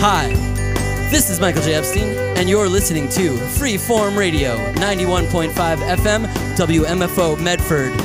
Hi, this is Michael J. Epstein, and you're listening to Freeform Radio, 91.5 FM, WMFO Medford.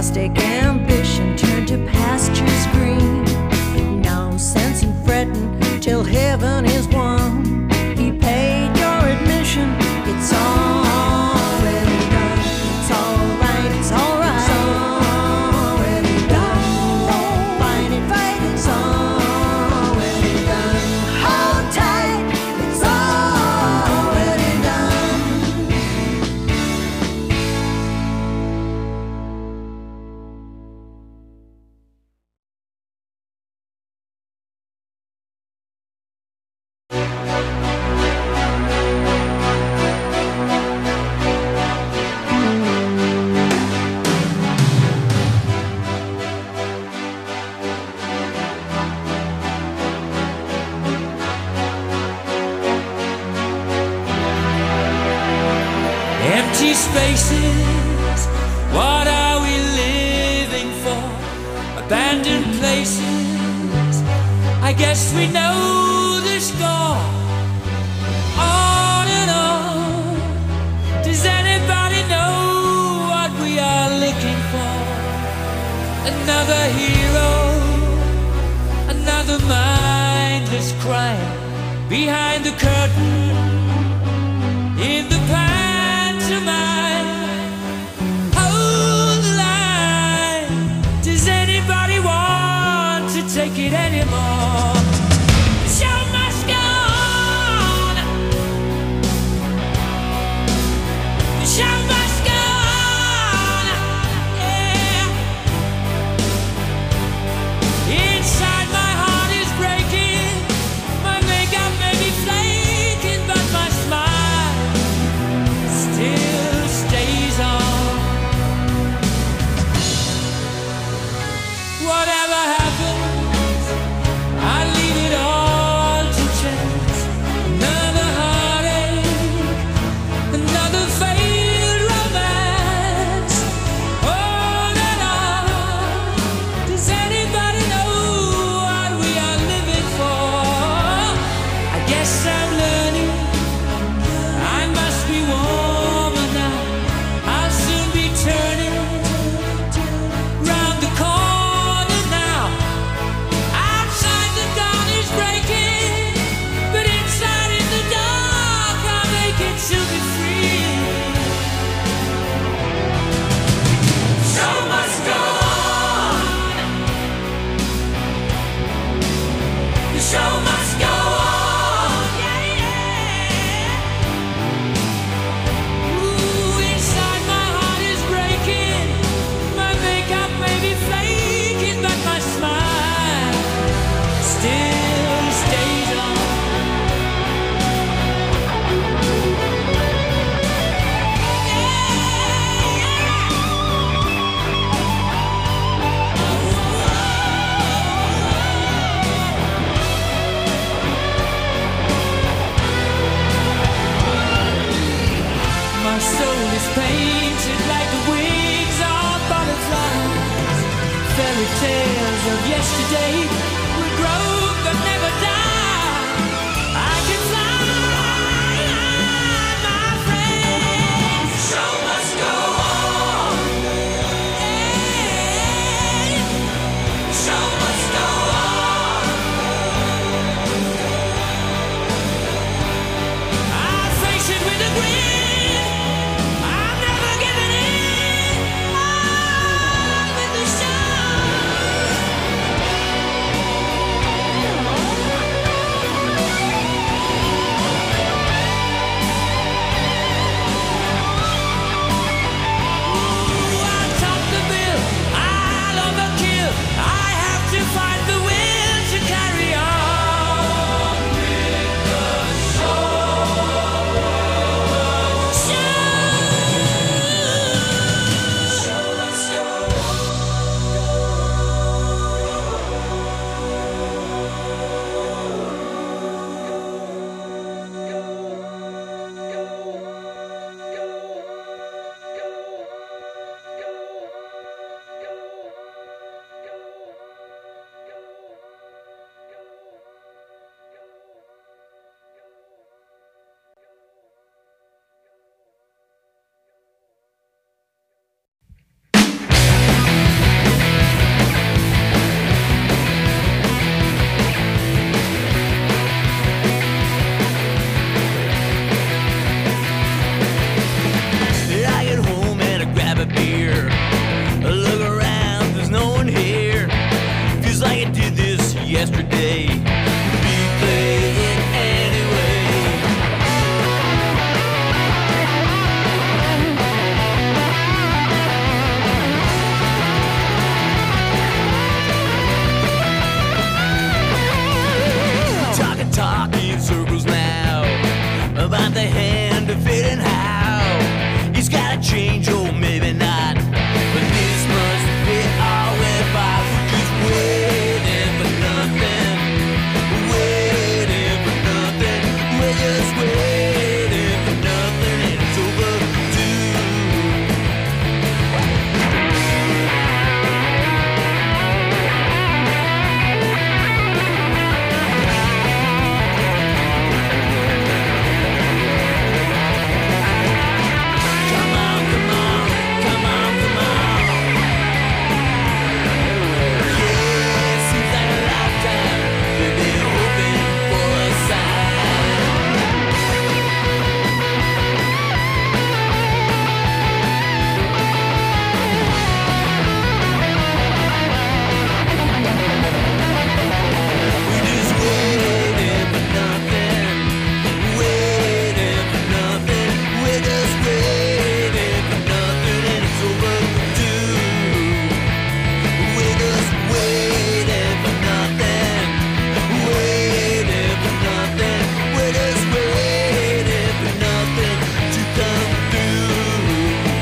Stake ambition turned to pastures green. No sense in fretting till heaven is won. He paid your admission, it's already done. It's alright, it's alright. It's already done. Don't fight it, it's already done. Hold tight, it's already done. Empty spaces, what are we living for? Abandoned places, I guess we know the score. On and on, does anybody know what we are looking for? Another hero, another mindless crime. Behind the curtain, in the hold the line. Does anybody want to take it anymore? The show must go on. The show must go on. Yeah. Inside my heart is breaking. My makeup may be flaking, but my smile still stays on. Whatever happens, I leave it all to chance. Another heartache, another failed romance. On and on. Does anybody know what we are living for? I guess I'm learning. I must be warmer now. I'll soon be turning round the corner now. Outside the dawn is breaking, but inside in the dark I'll make it to be free. Show must go on. The show must go on. Yeah, yeah. Ooh, inside my heart is breaking. My makeup may be flaking, but my smile still stays on. My soul is painted like the wings of butterflies. Fairy tales of yesterday will grow but never die. I can fly, my friend. The show must go on. The show must go on. I'll face it with a grin. I'm never giving in. On with the show. change or maybe not. But this must be all if I was waiting for nothing, waiting for nothing. We're just waiting for nothing, and it's overdue. Come on, come on, come on, come on. Yeah, seems like a lifetime. We've been hoping for a sign. We're just waiting for nothing, waiting for nothing. We're just waiting for nothing, and it's overdue. We're just waiting for nothing, waiting for nothing. We're just waiting for nothing to come through.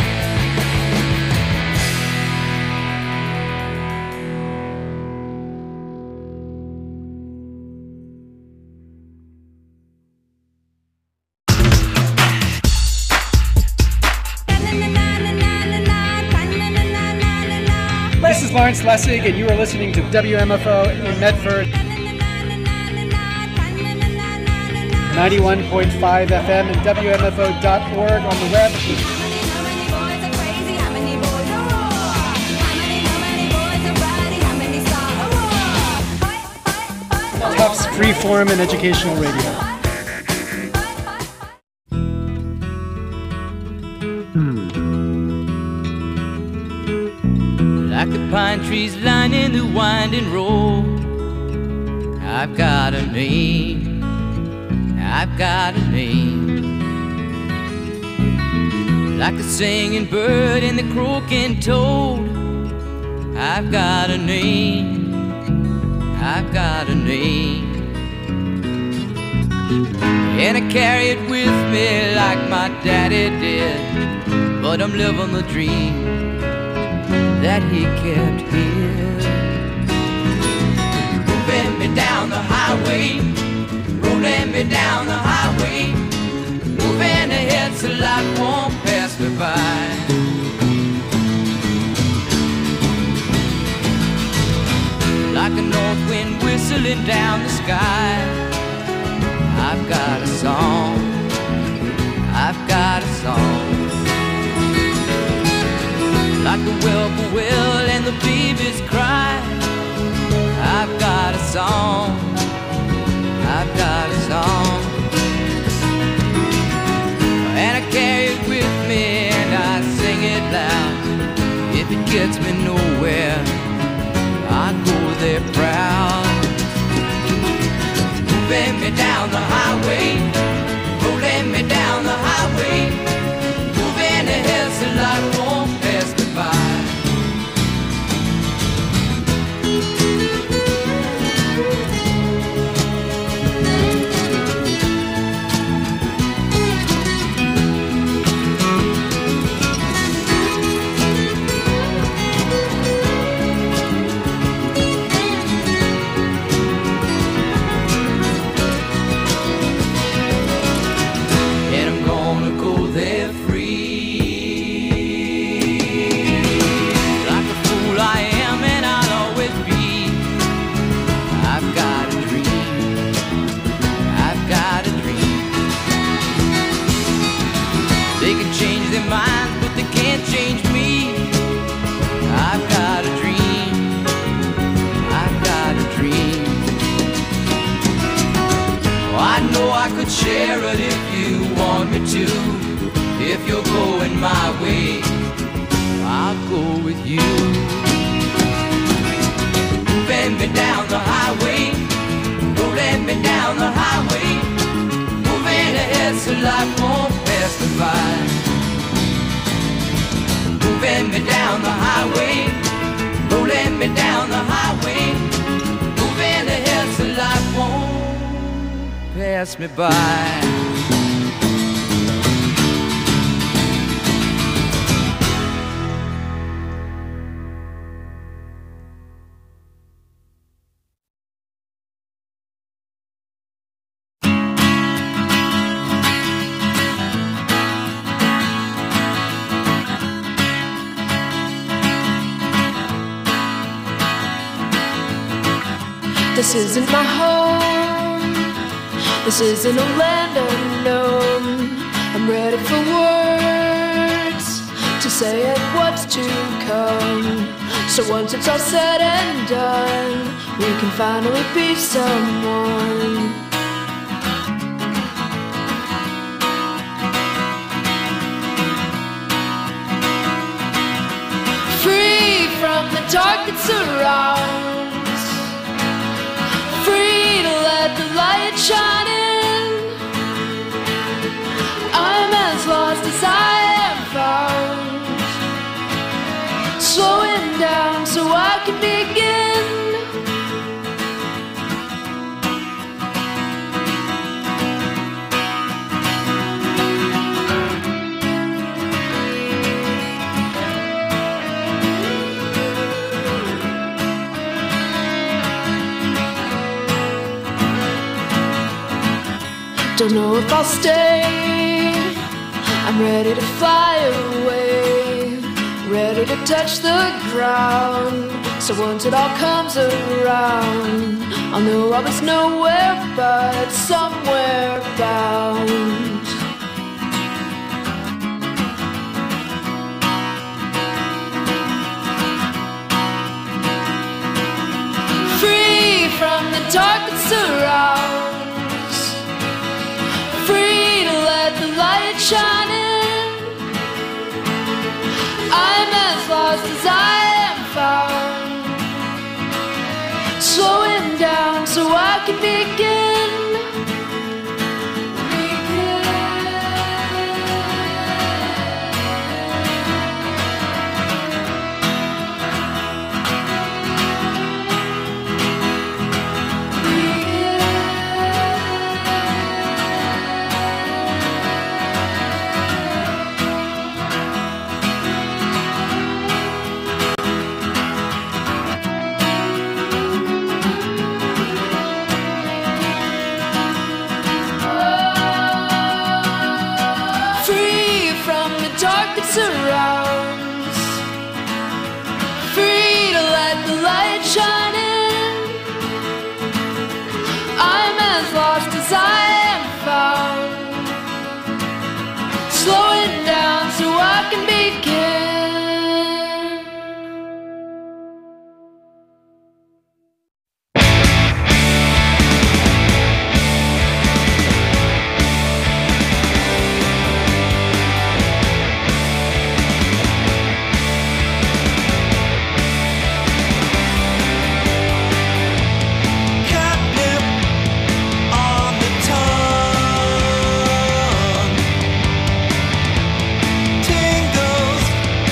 This is Lawrence Lessig, and you are listening to WMFO in Medford, 91.5 FM and WMFO.org on the web. Tufts Freeform and Educational Radio. Like the pine trees lining the winding road, I've got a name, I've got a name. Like the singing bird and the croaking toad, I've got a name, I've got a name. And I carry it with me like my daddy did, but I'm living the dream that he kept here. Moving me down the highway, rolling me down the highway, moving ahead so life won't pass me by. Like a north wind whistling down the sky, I've got a song, I've got a song. Like the whippoorwill and the babies cry, I've got a song, I've got a song. And I carry it with me and I sing it loud. If it gets me nowhere, I go there proud. Moving me down the highway, rolling me down the highway, moving ahead so life won't pass me by. And I'm gonna go there free. Like a fool I am and I'll always be. I've got a dream, I've got a dream. They can change their minds but they can't change me. I've got a dream, I've got a dream. Oh, I know I could share it if you want me to. If you're going my way, I'll go with you. Moving me down the highway, rolling me down the highway, moving ahead so life won't pass me by. Moving me down the highway, rolling me down the highway, moving ahead so life won't pass me by. This isn't my home. This isn't a land unknown. I'm ready for words to say it what's to come. So once it's all said and done, we can finally be someone. Free from the dark that surrounds, free to let the light shine in. I'm as lost as I am found, slowing down so I can begin. Don't know if I'll stay. I'm ready to fly away, ready to touch the ground. So once it all comes around, I'll know I was nowhere but somewhere bound. Free from the dark that surrounds, free to let the light shine in. I'm as lost as I am found, slowing down so I can begin. Surrounds, free to let the light shine in. I'm as lost as I am found, slowing down so I can begin. Tingles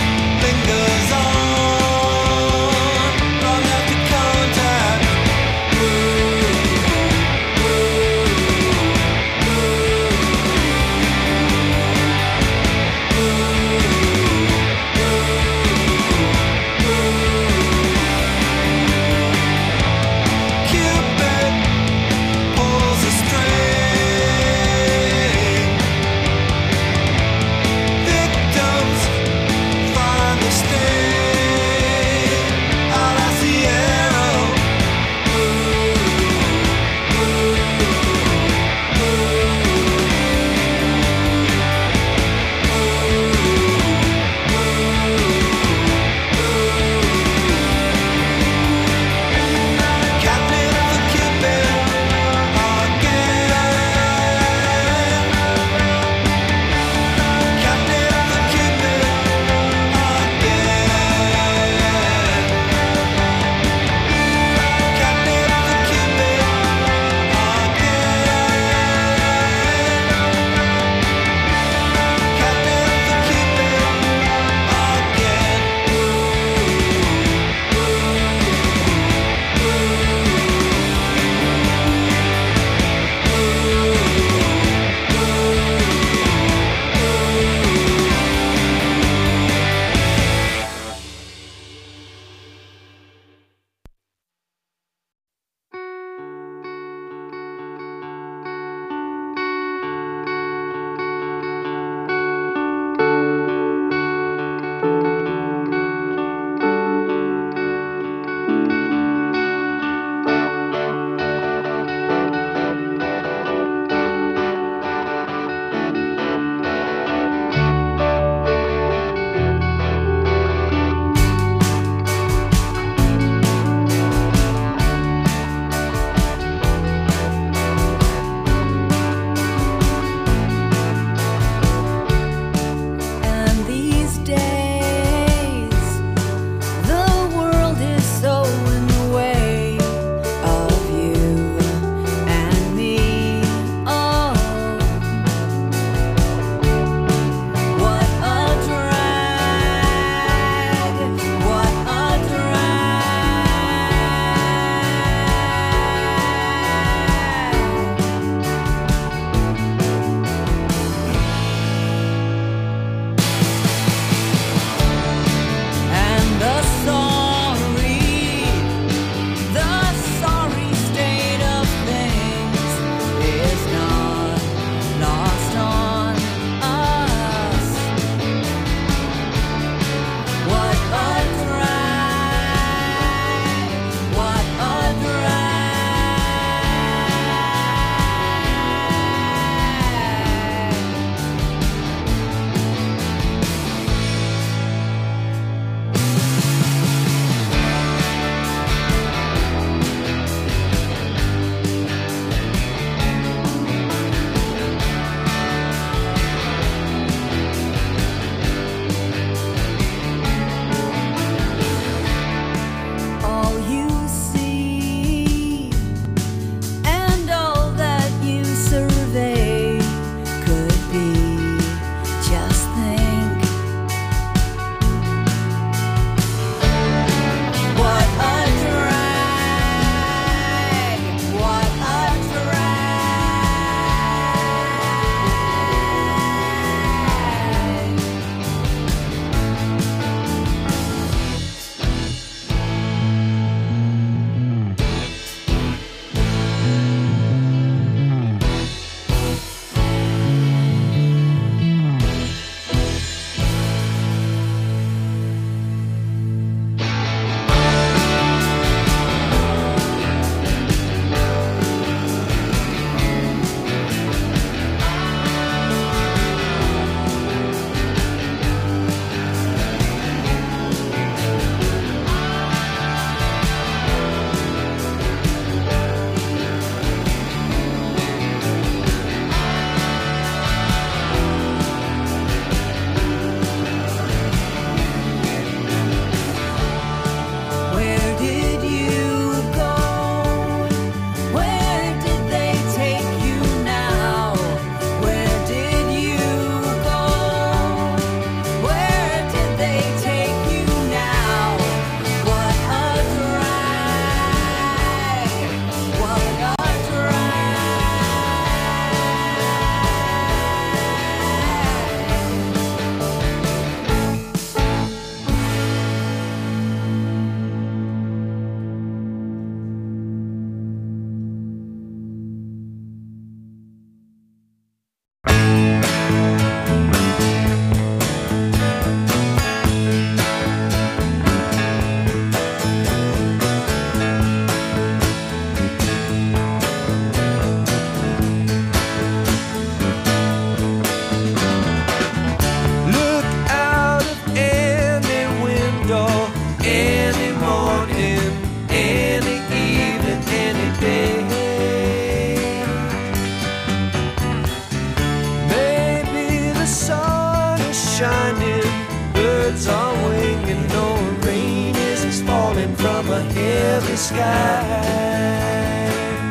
the sky.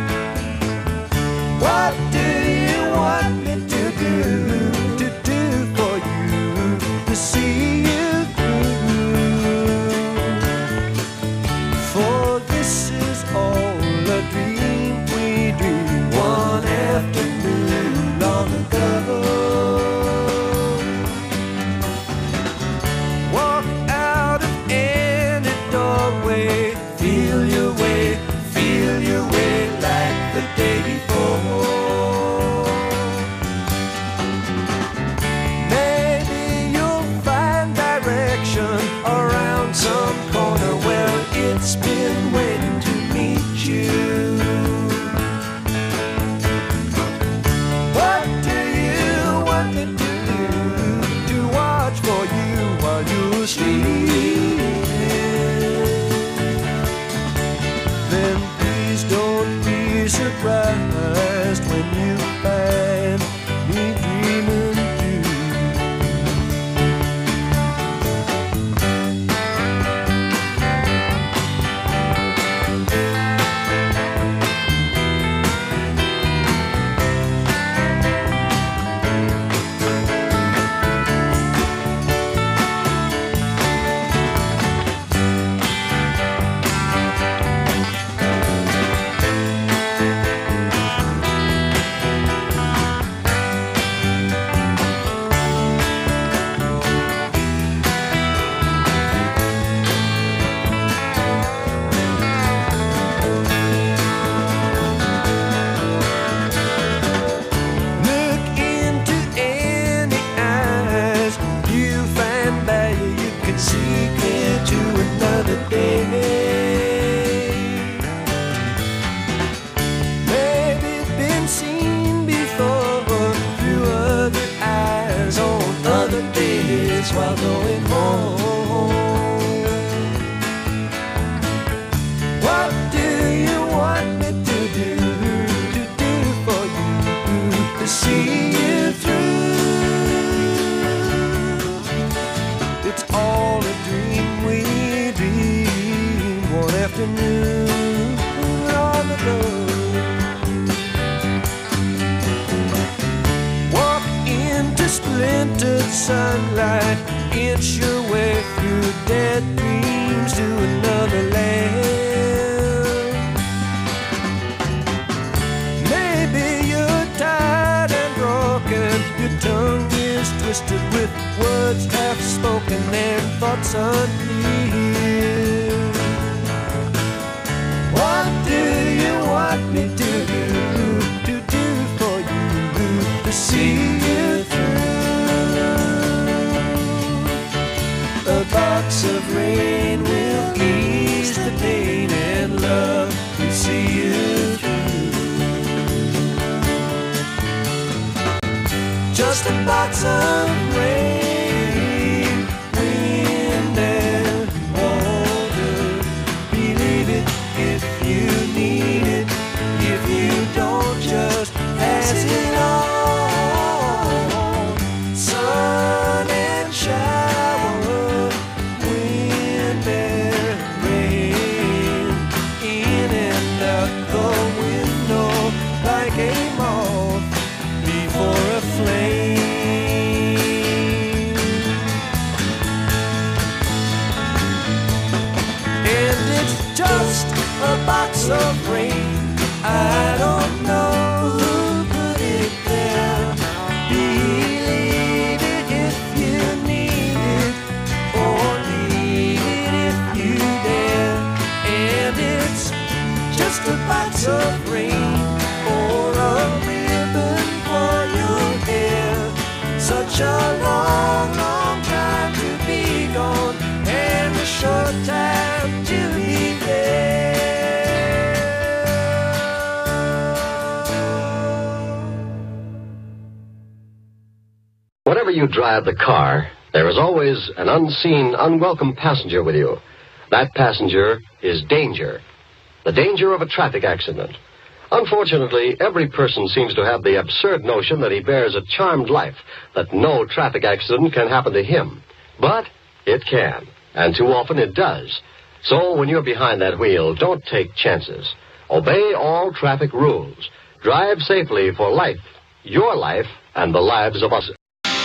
What do you want me to do for you, to see you through? For this is all a dream we dreamed one afternoon long ago. Walk out of any doorway, feel your way like the day before. Maybe you'll find direction around some corner where it's been waiting to meet you. What do you want me to do to watch for you while you're sleeping? Then please don't be surprised when you find me dreaming too. Look into any eyes you find value, you can see clear to another day. Maybe been seen before through other eyes on other days while going home. What do you want me to do for you, to see you through? It's all a dream we dreamed one afternoon long ago. Walk into splintered sunlight, inch your way through dead dreams to another land. Maybe you're tired and broken, your tongue is twisted with words half spoken and thoughts unclear. What do you want me to do for you, to see you through? A box of rain will ease the pain and love will see you through. Just a box of rain, wind and water. Believe it if you need it. If you don't, just pass it on. Sun and shower, wind and rain, in and out the window like a moth before a flame. And it's just a box of rain. I don't know who put it there. Believe it if you need it, or leave it if you dare. And it's just a box of rain, or a ribbon for your hair. Such a long, long time to be gone, and a short time to be there. Whenever you drive the car, there is always an unseen, unwelcome passenger with you. That passenger is danger. The danger of a traffic accident. Unfortunately, every person seems to have the absurd notion that he bears a charmed life, that no traffic accident can happen to him. But it can, and too often it does. So when you're behind that wheel, don't take chances. Obey all traffic rules. Drive safely for life, your life, and the lives of us.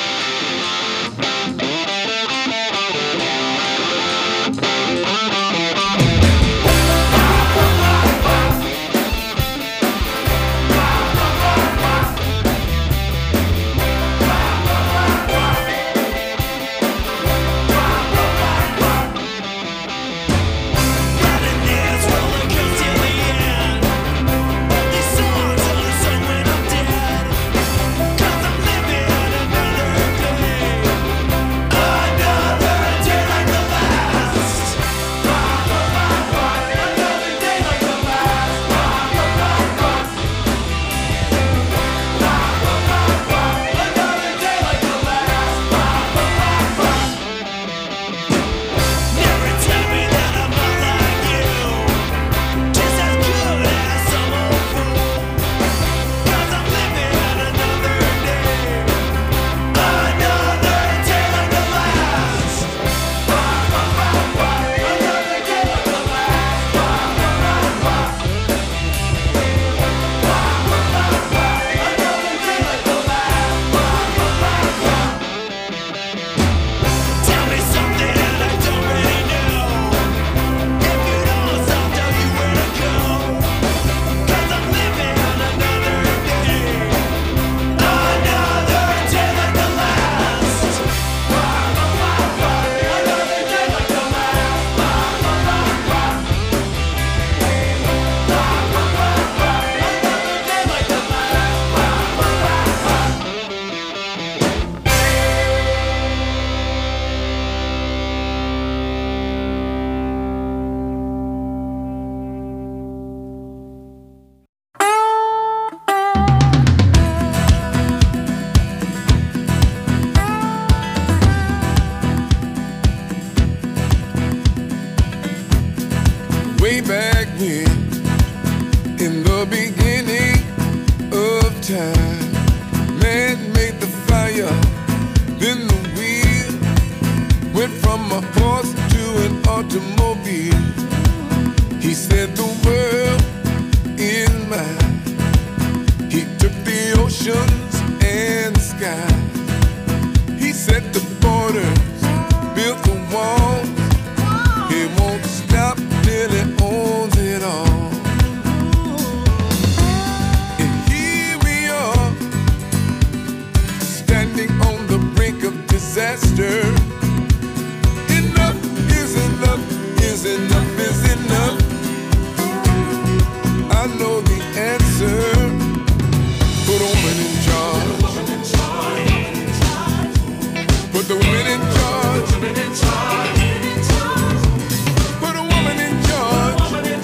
Way back when, in the beginning of time, man made the fire, then the wheel went from a horse to an automobile. He set the world in mind. He took the oceans and the skies. He set the borders, built the walls. He won't stop till he owns it all. And here we are, standing on the brink of disaster. Enough is enough, is enough, is enough. I know the answer. Put a woman in charge. Put the women in charge. Put a woman in charge.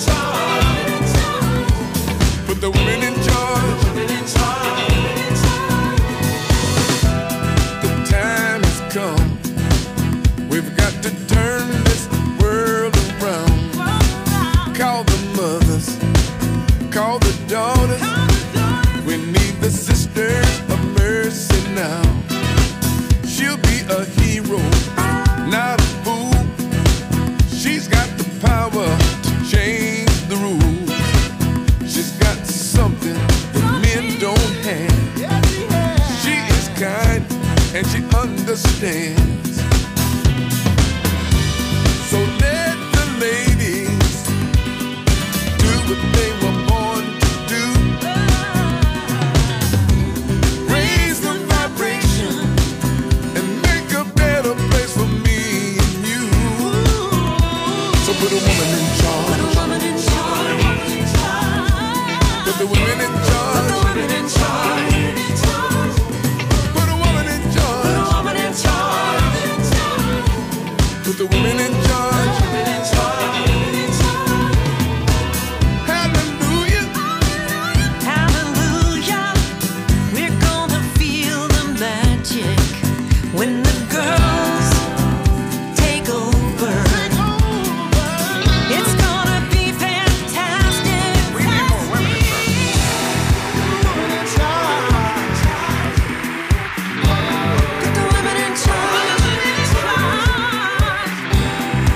Put the women in charge. The time has come. We've got to turn this world around. Call the mothers, call the daughters. We need the sisters of mercy now. She'll be a hero, not a fool. She's got the power to change the rules. She's got something that men don't have. She is kind and she understands. So let the ladies do what they were born to do. Raise the vibration and make a better place for me and you. So put a woman in charge. Put the women in charge. Put a woman in charge. Put the women in charge. Hallelujah. Hallelujah, we're gonna feel the magic when the girls take over. It's gonna be fantastic. We need more women in charge. Put the women in charge.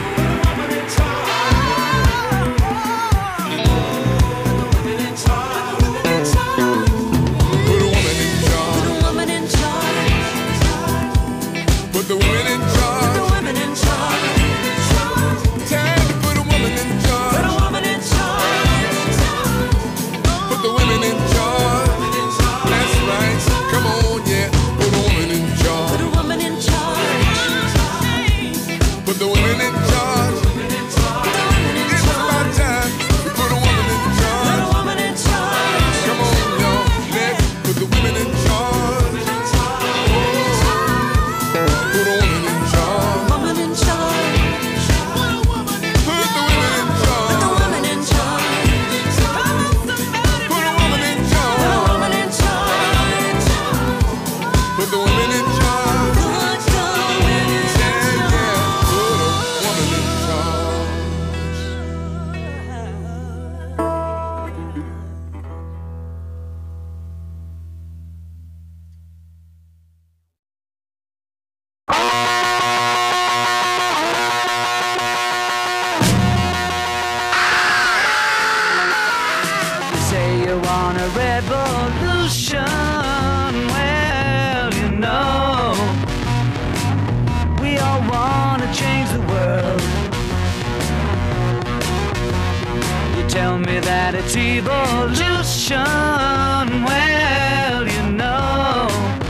that it's evolution. Well, you know,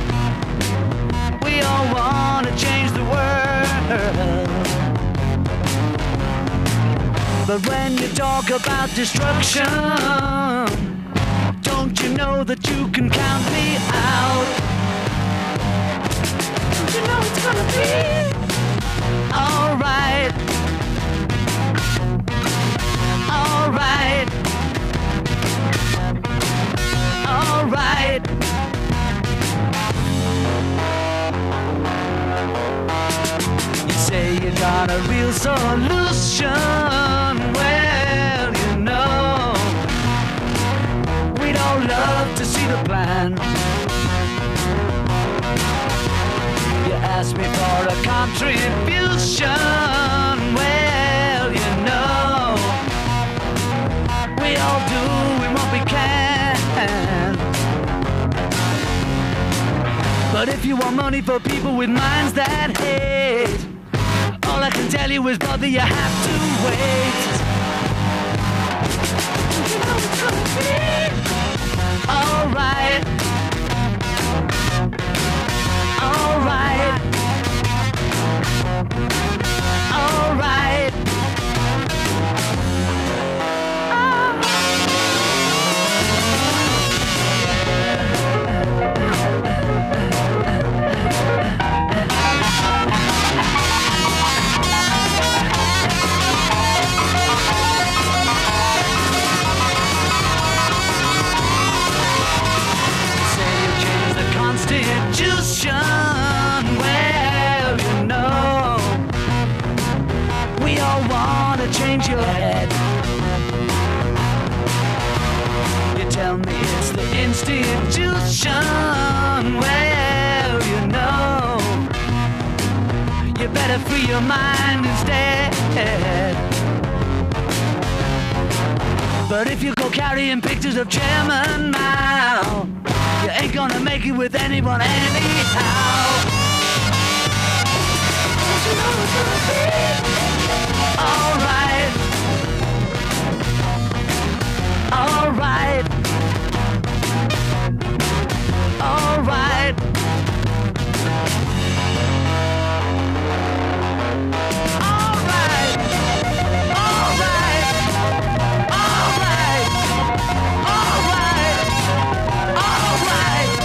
we all want to change the world. But when you talk about destruction, don't you know that you can count me out? Don't you know it's gonna be alright? Alright. Alright. You say you got a real solution. Well, you know, we'd all love to see the plan. You asked me for a contribution. Well, you know, we all do what we can. But if you want money for people with minds that hate, all I can tell you is, brother, you have to wait. You know it's gonna be alright. Alright. Alright. Constitution, well, you know, we all want to change your head. You tell me it's the institution, well, you know, you better free your mind instead. But if you go carrying pictures of Chairman Mao, you ain't gonna make it with anyone anyhow. Don't you know it's gonna be alright. Alright. Alright.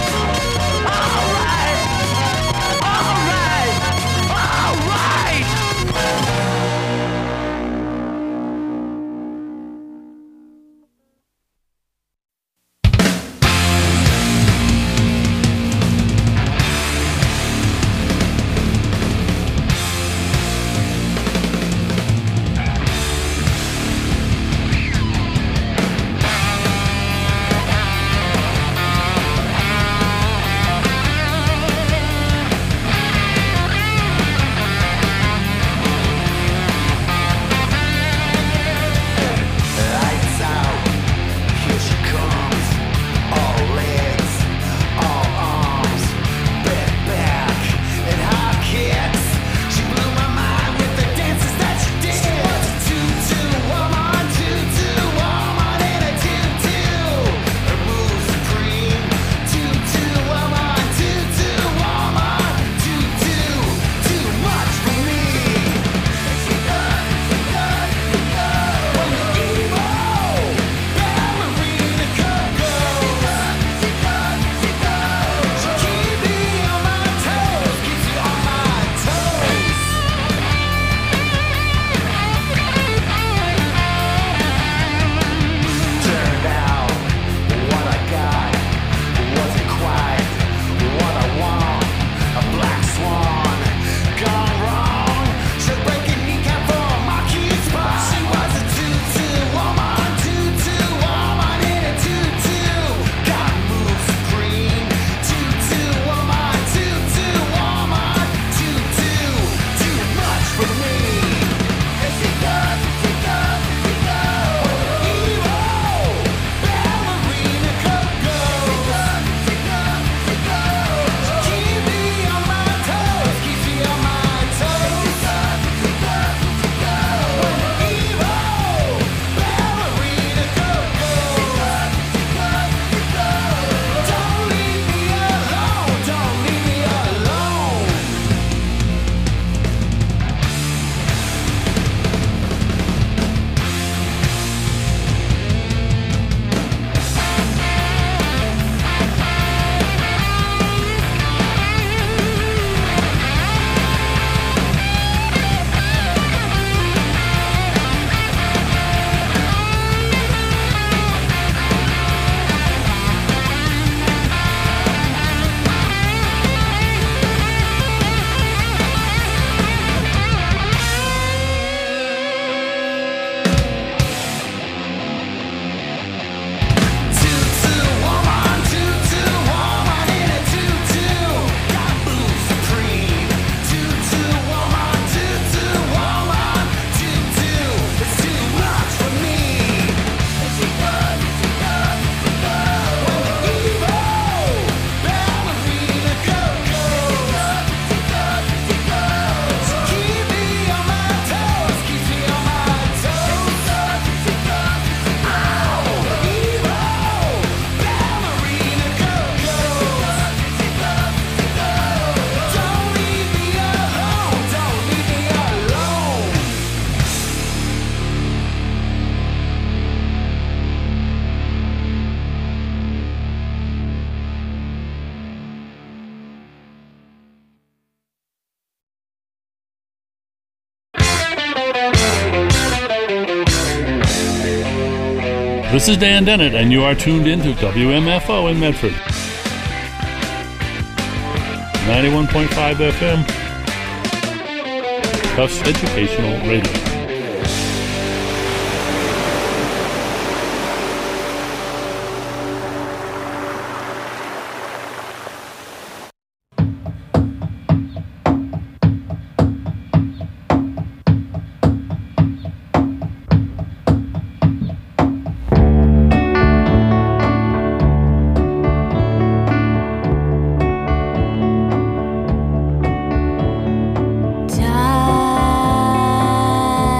Alright. This is Dan Dennett, and you are tuned into WMFO in Medford. 91.5 FM. Tufts Educational Radio. Time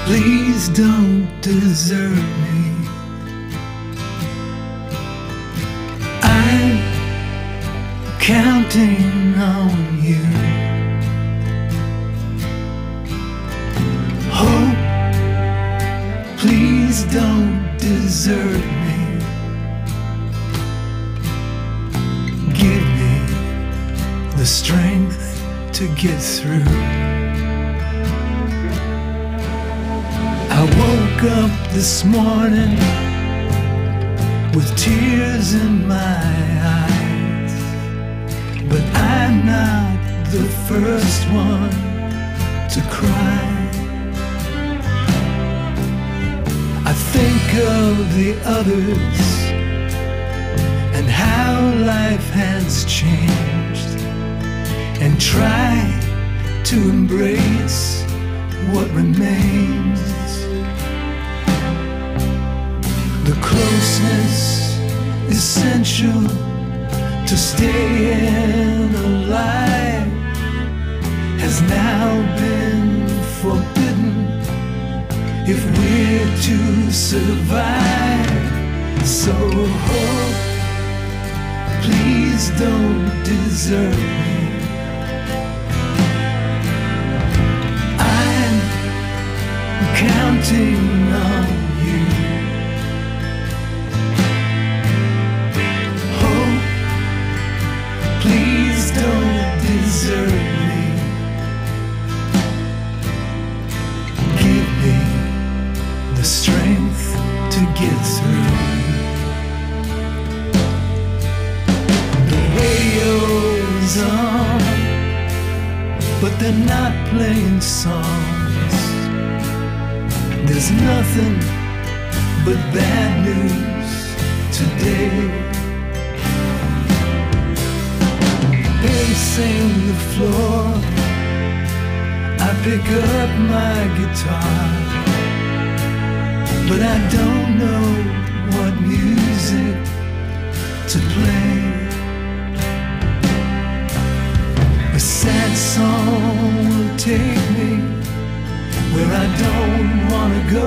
Please don't desert me. I'm counting on you. Hope, please don't desert me. Give me the strength to get through. I woke up this morning with tears in my eyes, but I'm not the first one to cry. I think of the others and how life has changed, and try to embrace what remains. The closeness essential to staying alive has now been forbidden if we're to survive. So hope, please don't desert me. I'm counting on you. Hope, please don't desert me. Give me the strength to get through. The radio's on, but they're not playing songs. There's nothing but bad news today. Pacing the floor, I pick up my guitar, but I don't know what music to play. A sad song will take me where I don't wanna go,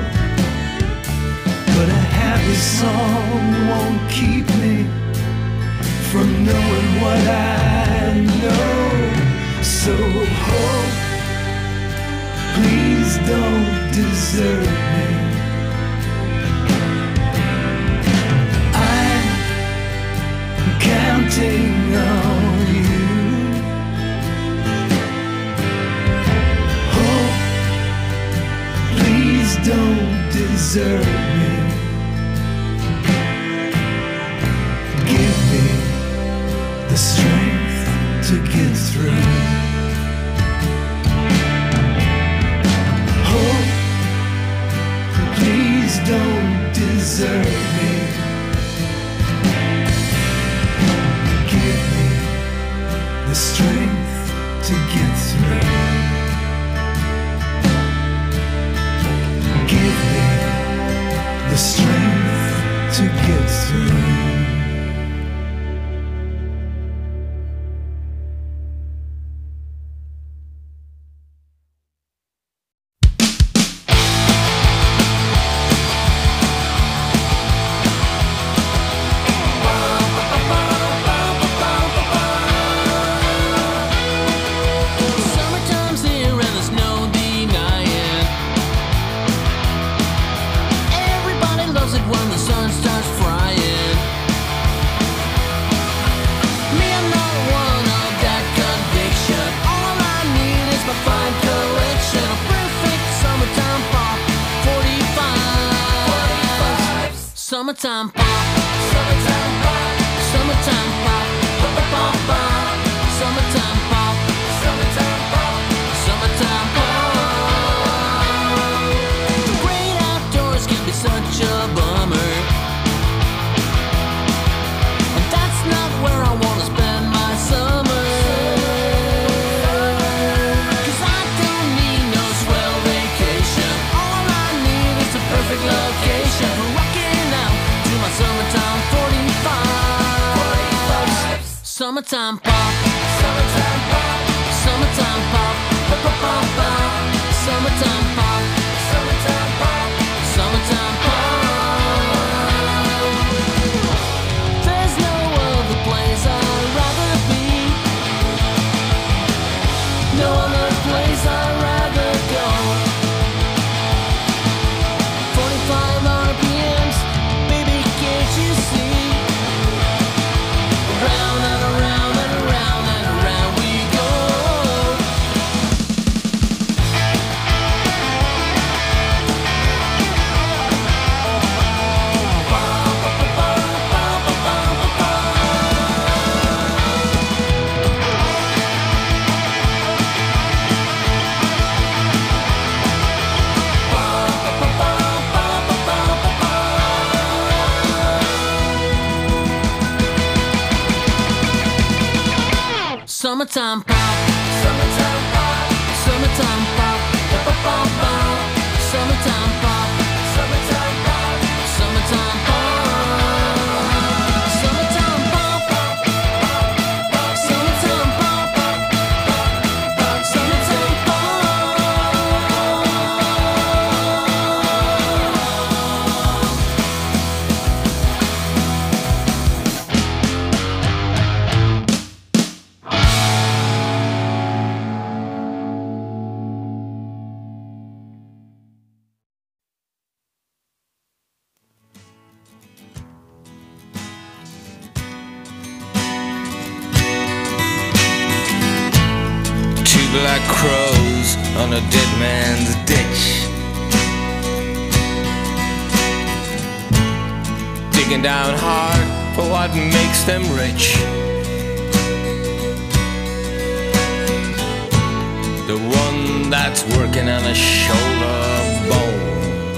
but a happy song won't keep me from knowing what I know. So hope, please don't desert me. I'm counting on you. Hope, please don't desert me. Give me the strength to get through. Hope, please don't desert me. Give me the strength to get through. Give me the strength to get through. Summertime's here and there's no denying. Everybody loves it when the sun starts frying. Me, I'm not one of that conviction. All I need is my fine collection of perfect summertime pop 45. Summertime pop. Summertime pop. Summertime pop. Pop, pop, pop. Summertime pop. Summertime pop. Summertime pop. The great outdoors can be such a bummer, and that's not where I want to spend my summer. 'Cause I don't need no swell vacation. All I need is a perfect location for rocking out to my summertime 45. Summertime pop. Summertime pop. Summertime pop. Pop, pop, pop, pop. Summertime pop. summertime pop. There's no other place I'd rather be, no other place I'd rather go. 45 RPMs, baby, can't you see? Round and around and around and around we go. Summertime pop, summertime pop, summertime pop, pop, pop, summertime pop, summertime pop, summertime pop, summertime pop, summertime pop, summertime Black crows on a dead man's ditch, digging down hard for what makes them rich. The one that's working on a shoulder bone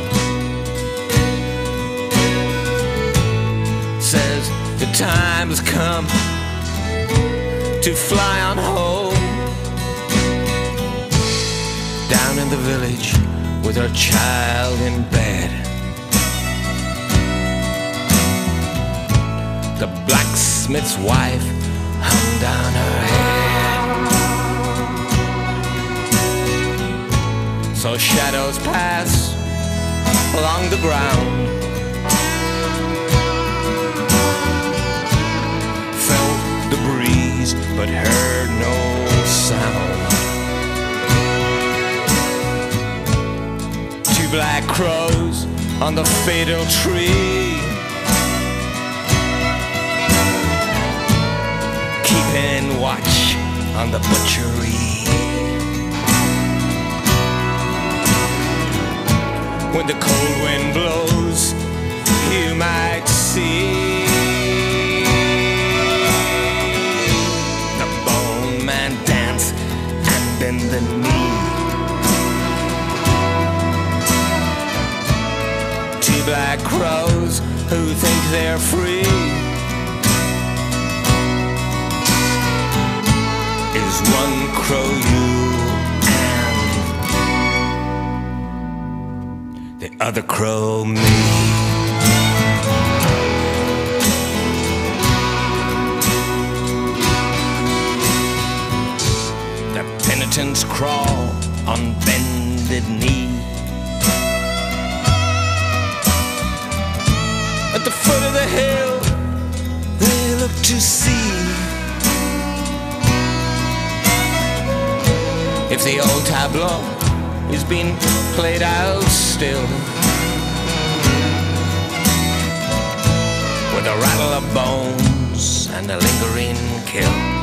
says the time has come to fly on home. Down in the village with her child in bed, the blacksmith's wife hung down her head. So shadows pass along the ground, felt the breeze but heard no sound. Black crows on the fatal tree, keeping watch on the butchery. When the cold wind blows, you might see the bone man dance and bend the knee. Black crows who think they're free is one crow you and the other crow me. The penitents crawl on bended knee. At the foot of the hill, they look to see if the old tableau is being played out still, with a rattle of bones and a lingering kill.